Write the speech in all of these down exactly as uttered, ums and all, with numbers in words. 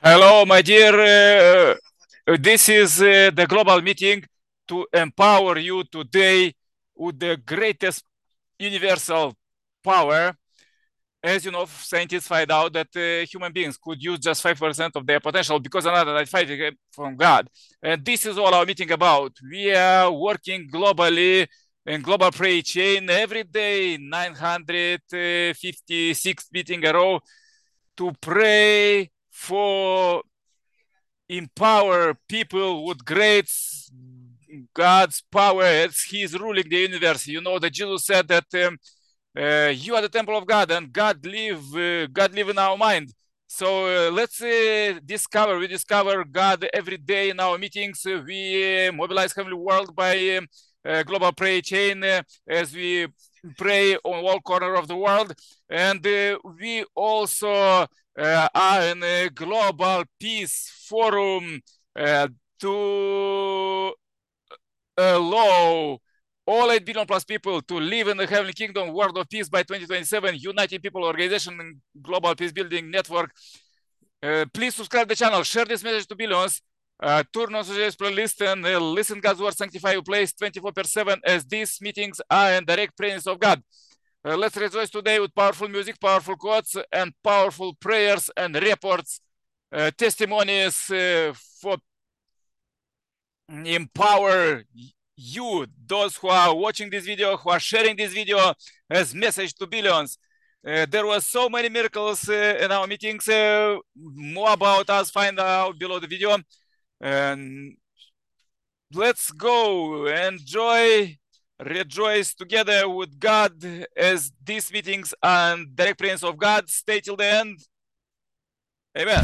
Hello, my dear. Uh, uh, this is uh, the global meeting to empower you today with the greatest universal power. As you know, scientists find out that uh, human beings could use just five percent of their potential because another ninety-five from God. And this is all our meeting about. We are working globally in global prayer chain every day, nine hundred fifty-six meeting a row, to pray for empower people with great God's power as he is ruling the universe. You know that Jesus said that um, uh, you are the temple of God and God live, uh, God live in our mind. So uh, let's uh, discover, we discover God every day in our meetings. Uh, we uh, mobilize Heavenly World by um, uh, global prayer chain uh, as we pray on all corner of the world. And uh, we also uh, are in a global peace forum uh, to allow all eight billion plus people to live in the heavenly kingdom, world of peace by twenty twenty-seven, United People Organization and Global Peace Building Network. Uh, please subscribe the channel, share this message to billions, uh, turn on suggest playlist and uh, listen God's word, sanctify your place twenty-four per seven as these meetings are in direct presence of God. Uh, let's rejoice today with powerful music, powerful quotes, and powerful prayers and reports, uh, testimonies uh, for empower you, those who are watching this video, who are sharing this video as message to billions. Uh, there were so many miracles uh, in our meetings. Uh, more about us, find out below the video. And let's go, enjoy, rejoice together with God as these meetings are in direct presence of God. Stay till the end. Amen.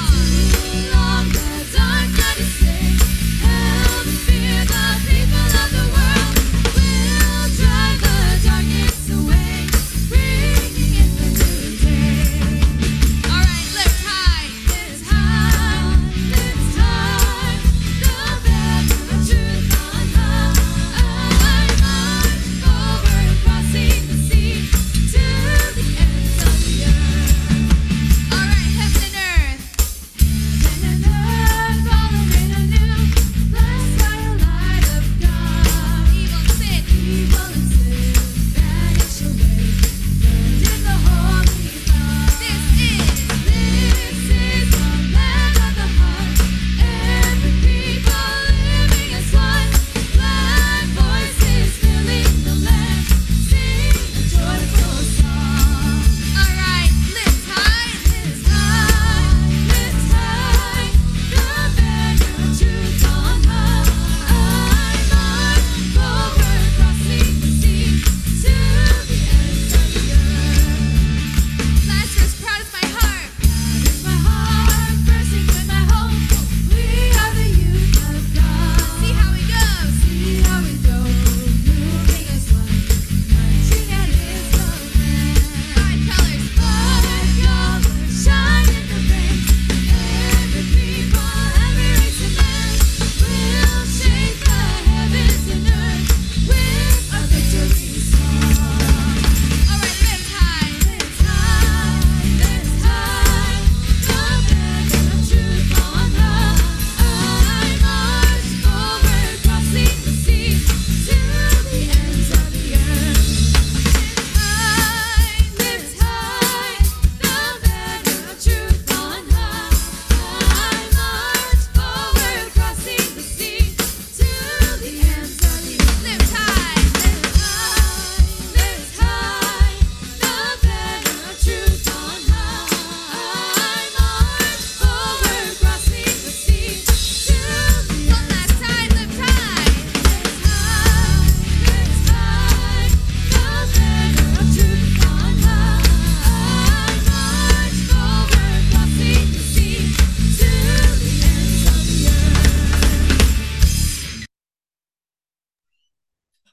Long the dark night is sick, help fear the people of the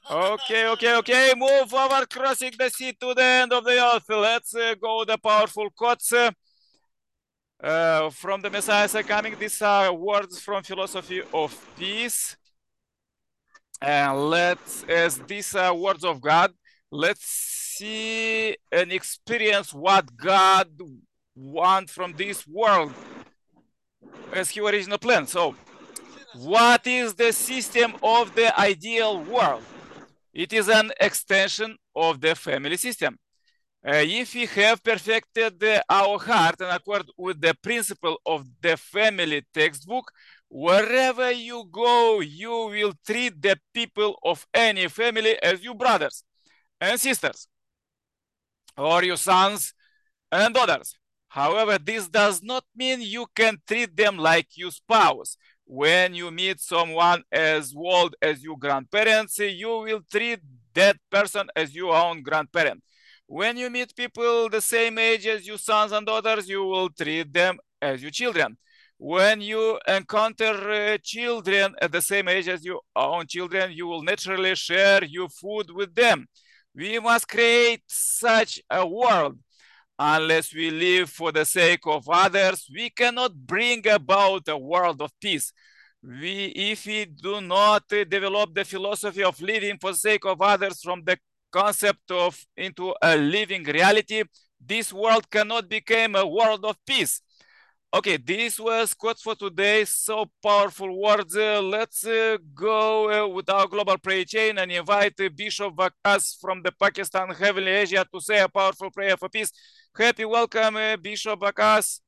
Okay, okay, okay. Move forward, crossing the sea to the end of the earth. Let's uh, go the powerful quotes uh, uh, from the Messiah coming. These are words from philosophy of peace. And let's, as these are words of God, let's see and experience what God wants from this world as His original plan. So, what is the system of the ideal world? It is an extension of the family system. Uh, if we have perfected uh, our heart in accord with the principle of the family textbook, wherever you go, you will treat the people of any family as your brothers and sisters, or your sons and daughters. However, this does not mean you can treat them like your spouse. When you meet someone as old as your grandparents, you will treat that person as your own grandparent. When you meet people the same age as your sons and daughters, you will treat them as your children. When you encounter uh, children at the same age as your own children, you will naturally share your food with them. We must create such a world. Unless we live for the sake of others, we cannot bring about a world of peace. We, if we do not uh, develop the philosophy of living for the sake of others from the concept of into a living reality, this world cannot become a world of peace. Okay, this was quotes for today. So powerful words. Uh, let's uh, go uh, with our global prayer chain and invite uh, Bishop Vakas from the Pakistan, Heavenly Asia, to say a powerful prayer for peace. Happy welcome, uh, Bishop Vakas.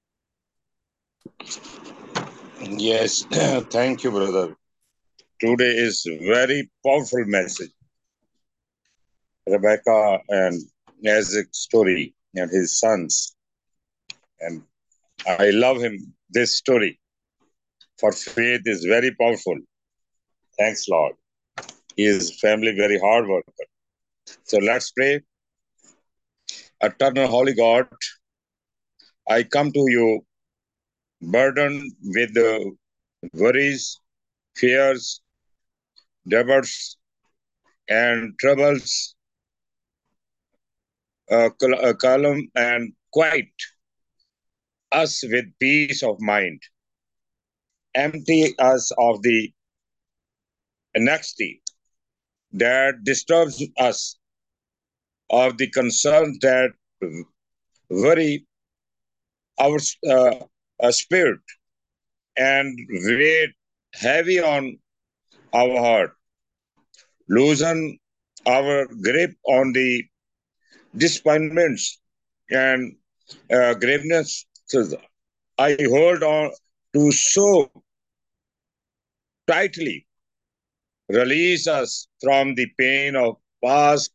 Yes, thank you, brother. Today is very powerful message. Rebecca and Isaac's story and his sons, and I love him. This story for faith is very powerful. Thanks, Lord. He is family very hard worker. So let's pray. Eternal Holy God, I come to you burdened with the worries, fears, doubts, and troubles, uh, cal- uh, calm and quiet us with peace of mind. Empty us of the anxiety that disturbs us, of the concerns that worry our uh, uh, spirit and weigh heavy on our heart. Loosen our grip on the disappointments and uh, graveness. I hold on to so tightly. Release us from the pain of past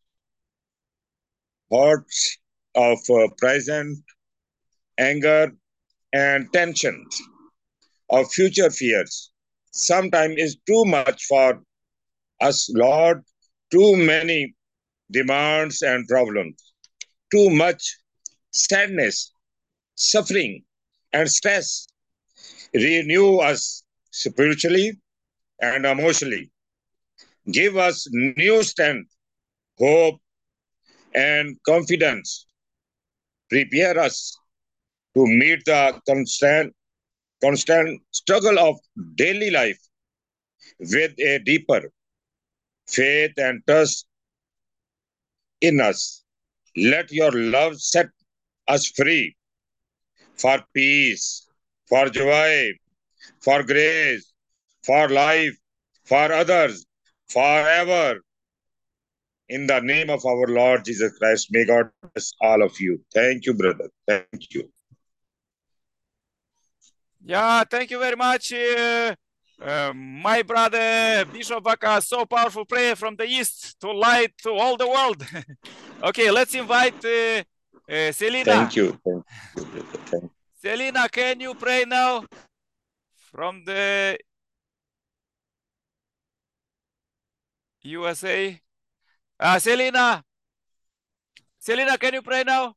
hurts, of uh, present anger and tensions, of future fears. Sometimes is too much for us, Lord. Too many demands and problems. Too much sadness, suffering, and stress. Renew us spiritually and emotionally. Give us new strength, hope, and confidence. Prepare us to meet the constant, constant struggle of daily life with a deeper faith and trust in us. Let your love set us free for peace, for joy, for grace, for life, for others, forever. In the name of our Lord Jesus Christ, may God bless all of you. Thank you, brother. Thank you. Yeah, thank you very much, uh, uh, my brother Bishop Vakas. So powerful prayer from the east to light to all the world. Okay, let's invite uh, uh, Selina. Thank you. Thank you, brother. Thank you. Selina, can you pray now from the U S A? Uh, Selina, Selina, can you pray now?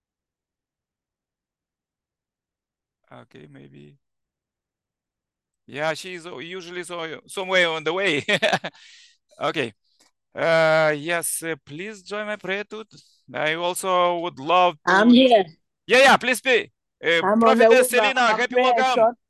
Okay, maybe. Yeah, she's usually so somewhere on the way. Okay. Uh, yes, uh, please join my prayer too. I also would love to. I'm here. Yeah, yeah, please be. Uh, I'm on the way, Prophetess but Selena, I'll happy pray a welcome. short.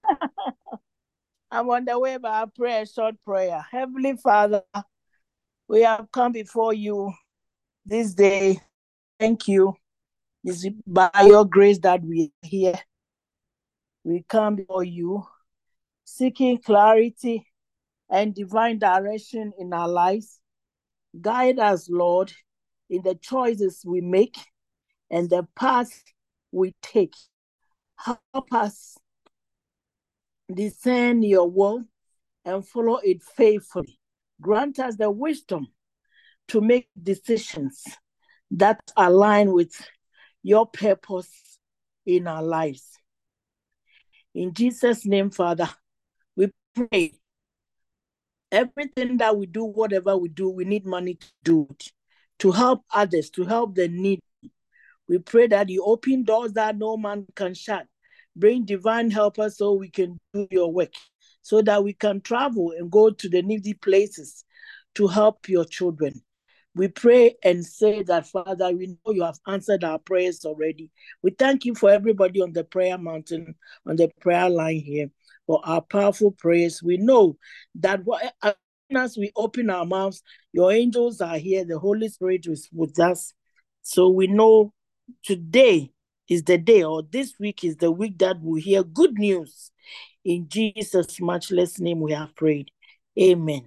I'm on the way, but I'll pray a short prayer. Heavenly Father, we have come before you this day. Thank you. It's by your grace that we are here. We come before you seeking clarity and divine direction in our lives. Guide us, Lord, in the choices we make and the path we take. Help us discern your will and follow it faithfully. Grant us the wisdom to make decisions that align with your purpose in our lives. In Jesus' name, Father, we pray. Everything that we do, whatever we do, we need money to do it, to help others, to help the needy. We pray that you open doors that no man can shut. Bring divine helpers so we can do your work, so that we can travel and go to the needy places to help your children. We pray and say that, Father, we know you have answered our prayers already. We thank you for everybody on the prayer mountain, on the prayer line here, for our powerful prayers. We know that as we open our mouths, your angels are here, the Holy Spirit is with us. So we know today is the day, or this week is the week that we hear good news. In Jesus' matchless name we have prayed. Amen.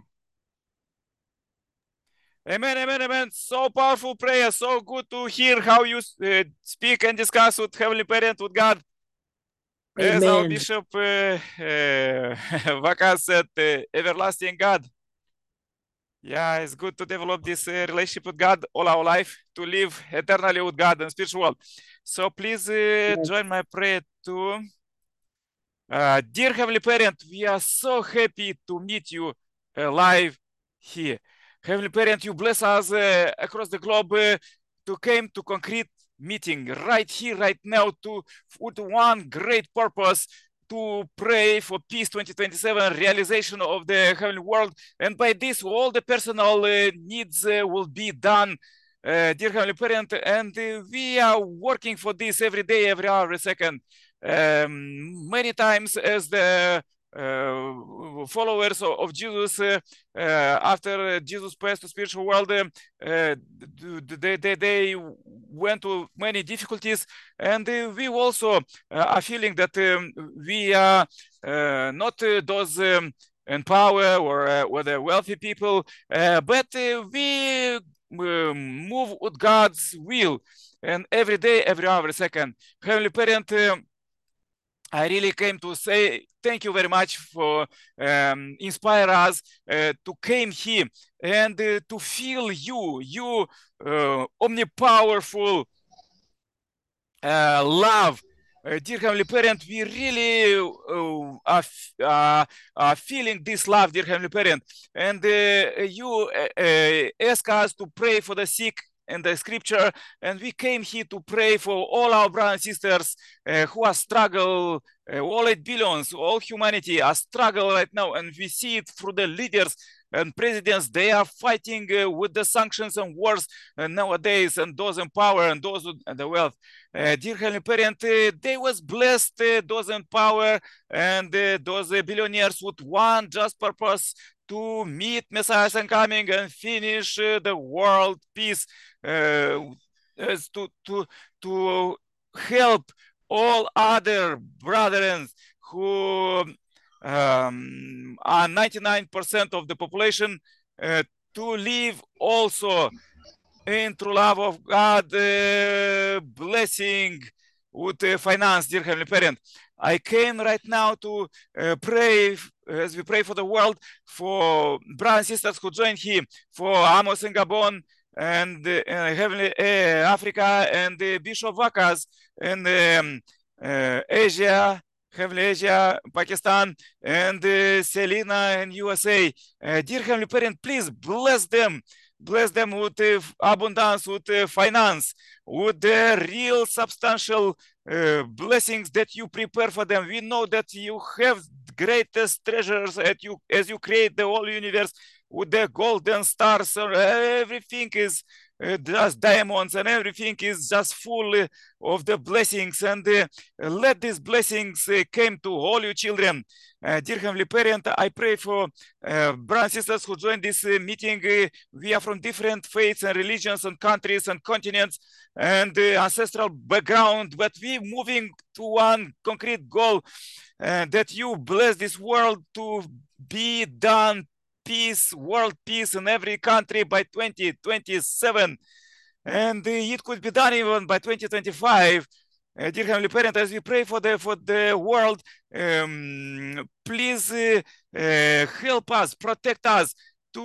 Amen, amen, amen. So powerful prayer. So good to hear how you uh, speak and discuss with Heavenly Parent, with God. Amen. As our Bishop uh, uh, Vaka said, uh, everlasting God. Yeah, it's good to develop this uh, relationship with God all our life, to live eternally with God and spiritual world. So please uh, yes. join my prayer too. Uh, dear Heavenly Parent, we are so happy to meet you uh, live here. Heavenly Parent, you bless us uh, across the globe uh, to come to concrete meeting right here, right now, to with one great purpose, to pray for peace twenty twenty-seven, realization of the heavenly world, and by this all the personal uh, needs uh, will be done, uh, dear Heavenly Parent, and uh, we are working for this every day, every hour, every second. Um, many times as the uh, followers of, of Jesus, uh, uh, after Jesus passed to spiritual world, uh, they, they, they went to many difficulties, and uh, we also uh, are feeling that um, we are uh, not uh, those um, in power or, uh, or the wealthy people, uh, but uh, we uh, move with God's will, and every day, every hour, every second. Heavenly Parent, uh, I really came to say thank you very much for um, inspire us uh, to came here and uh, to feel you, you uh, omnipowerful uh, love. Uh, dear Heavenly Parent, we really uh, are, uh, are feeling this love, dear Heavenly Parent. And uh, you uh, ask us to pray for the sick in the scripture, and we came here to pray for all our brothers and sisters uh, who are struggle, uh, all eight billions, all humanity are struggle right now, and we see it through the leaders and presidents. They are fighting uh, with the sanctions and wars uh, nowadays, and those in power and those with the wealth. Uh, dear Heavenly Parent, uh, they was blessed, uh, those in power and uh, those uh, billionaires with one just purpose, to meet Messiah and coming and finish uh, the world peace, uh, to, to, to help all other brethren who um, are ninety-nine percent of the population uh, to live also in true love of God, uh, blessing with uh, finance, dear Heavenly Parent. I came right now to uh, pray, as we pray for the world, for brothers and sisters who joined here, for Amos in Gabon, and uh, Heavenly uh, Africa, and uh, Bishop Vakas in um, uh, Asia, Heavenly Asia, Pakistan, and uh, Selena in U S A. Uh, dear Heavenly Parent, please bless them. Bless them with uh, abundance, with uh, finance, with the real substantial uh, blessings that you prepare for them. We know that you have greatest treasures as you, as you create the whole universe with the golden stars. So everything is uh, just diamonds, and everything is just full uh, of the blessings. And uh, let these blessings uh, come to all you children. Uh, dear Heavenly Parent, I pray for uh, brothers and sisters who joined this uh, meeting. Uh, we are from different faiths and religions and countries and continents and uh, ancestral background, but we moving to one concrete goal, uh, that you bless this world to be done peace, world peace in every country by twenty twenty-seven. And uh, it could be done even by twenty twenty-five. Uh, dear Heavenly Parent, as we pray for the for the world, um, please uh, uh, help us, protect us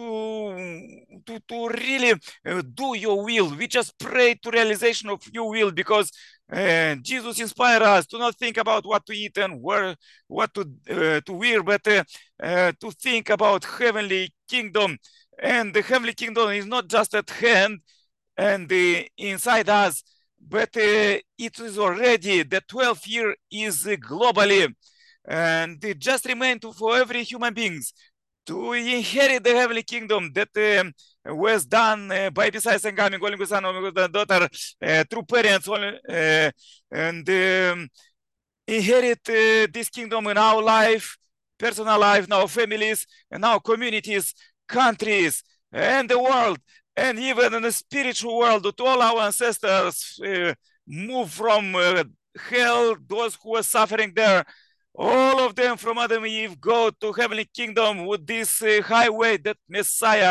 to to, to really uh, do your will. We just pray to realization of your will, because uh, Jesus inspired us to not think about what to eat and where what to uh, to wear, but uh, uh, to think about heavenly kingdom. And the heavenly kingdom is not just at hand and uh, inside us, but uh, it is already, the twelfth year is uh, globally, and it just remains for every human beings to inherit the heavenly kingdom that uh, was done uh, by Messiah and Coming, only son of the daughter, uh, through parents, only, uh, and um, inherit uh, this kingdom in our life, personal life, in our families, in our communities, countries, and the world. And even in the spiritual world, that all our ancestors uh, move from uh, hell, those who were suffering there, all of them from Adam and Eve go to heavenly kingdom with this uh, highway that Messiah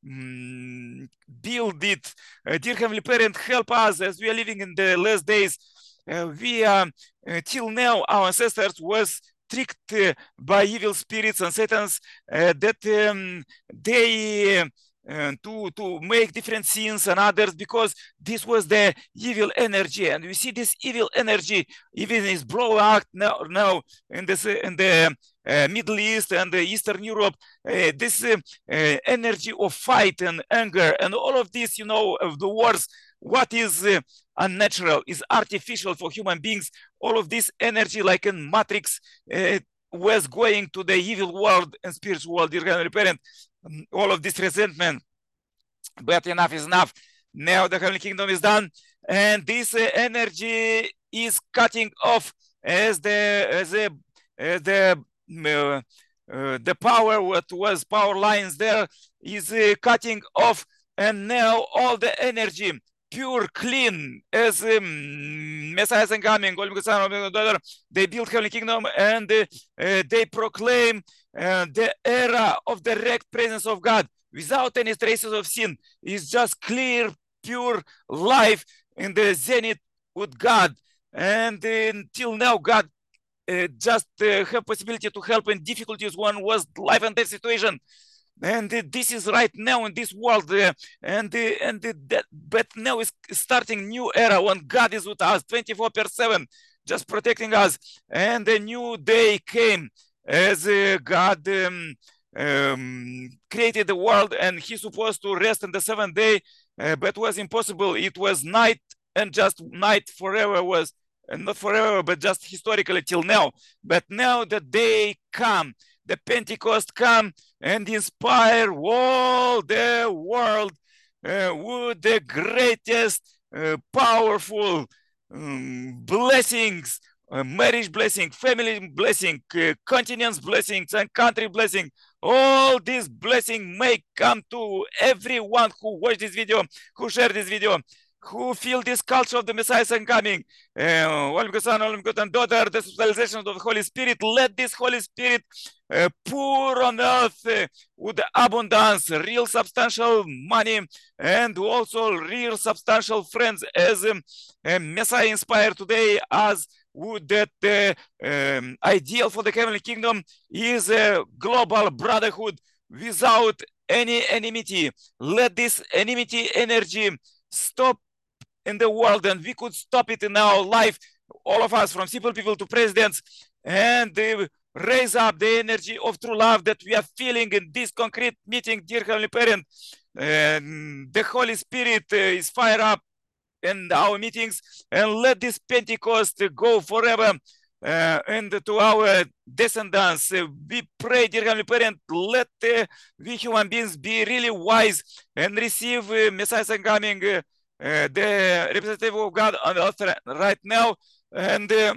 mm, built it. Uh, dear Heavenly Parent, help us as we are living in the last days. Uh, we uh, uh, till now, our ancestors was tricked uh, by evil spirits and Satans, uh, that um, they uh, Uh, to to make different sins and others, because this was the evil energy. And we see this evil energy even is blown out now, now in this in the uh, Middle East and the Eastern Europe. Uh, this uh, uh, energy of fight and anger and all of this, you know, of the wars, what is uh, unnatural is artificial for human beings. All of this energy, like in Matrix, uh, was going to the evil world and spiritual world. Dear Heavenly Parent, all of this resentment, but enough is enough. Now the heavenly kingdom is done, and this uh, energy is cutting off as the as the as the uh, uh, the power, what was power lines there, is uh, cutting off, and now all the energy, pure, clean, as um, Messiah is coming, they build heavenly kingdom, and uh, uh, they proclaim uh, the era of the direct presence of God without any traces of sin. It's just clear, pure life in the zenith with God. And uh, until now, God uh, just uh, have possibility to help in difficulties. One was life and death situation. And uh, this is right now in this world, uh, and uh, and uh, that, but now is starting new era when God is with us twenty-four per seven, just protecting us. And a new day came as uh, God um, um, created the world, and He's supposed to rest on the seventh day, uh, but was impossible. It was night, and just night forever was, and not forever, but just historically till now. But now the day come, the Pentecost come and inspire all the world uh, with the greatest uh, powerful um, blessings, uh, marriage blessing, family blessing, uh, continents blessings, and country blessing. All these blessings may come to everyone who watched this video, who shared this video, who feel this culture of the Messiah and coming. Uh, One Son, One Begotten Daughter, the socialization of the Holy Spirit. Let this Holy Spirit uh, pour on earth uh, with abundance, real substantial money, and also real substantial friends, as um, uh, Messiah inspired today, as would that the uh, um, ideal for the heavenly kingdom is a global brotherhood without any enmity. Let this enmity energy stop in the world, and we could stop it in our life, all of us, from simple people to presidents, and uh, raise up the energy of true love that we are feeling in this concrete meeting. Dear Heavenly Parent, uh, the Holy Spirit uh, is fired up in our meetings, and let this Pentecost go forever. Uh, and to our descendants, uh, we pray, dear Heavenly Parent, let uh, we human beings be really wise and receive uh, Messiah's coming, uh, uh, the representative of God on earth right now, and uh,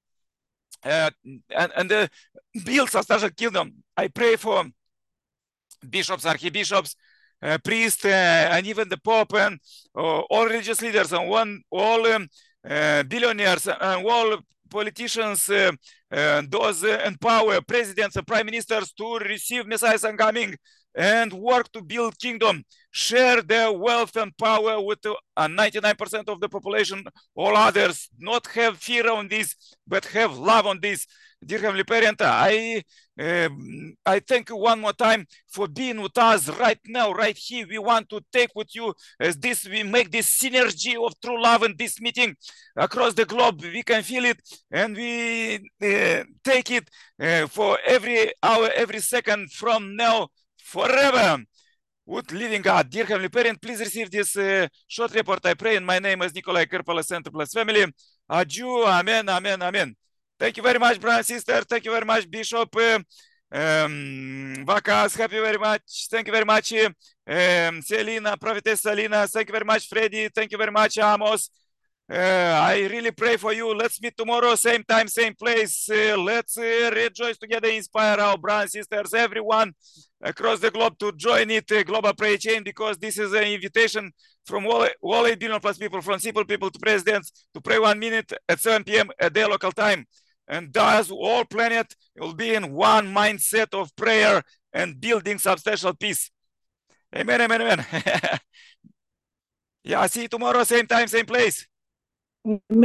uh, and, and uh, build substantial kingdom. I pray for bishops, archbishops, uh, priests, uh, and even the Pope, and uh, all religious leaders, and one, all um, uh, billionaires, and all politicians, uh, uh, those uh, empower presidents and prime ministers to receive Messiah's coming and work to build kingdom, share their wealth and power with uh, ninety-nine percent of the population, all others, not have fear on this, but have love on this. Dear Heavenly Parent, I, uh, I thank you one more time for being with us right now, right here. We want to take with you as this, we make this synergy of true love in this meeting across the globe. We can feel it, and we uh, take it uh, for every hour, every second from now, forever. With living God. Dear Heavenly Parent, please receive this uh, short report, I pray, in my name as Nicolae Kirpala, Center Plus family. Adieu, amen, amen, amen. Thank you very much, brother and sister. Thank you very much, Bishop uh, um, Vakas. Happy very much. Thank you very much, um, Selina, Prophetess Selina. Thank you very much, Freddy. Thank you very much, Amos. Uh, I really pray for you. Let's meet tomorrow, same time, same place. Uh, let's uh, rejoice together, inspire our brothers and sisters, everyone across the globe to join it, uh, Global Prayer Chain, because this is an invitation from all, all eight billion plus people, from simple people to presidents, to pray one minute at seven p m at their local time. And thus, all planet will be in one mindset of prayer and building substantial peace. Amen, amen, amen. Yeah, see you tomorrow, same time, same place. Amen.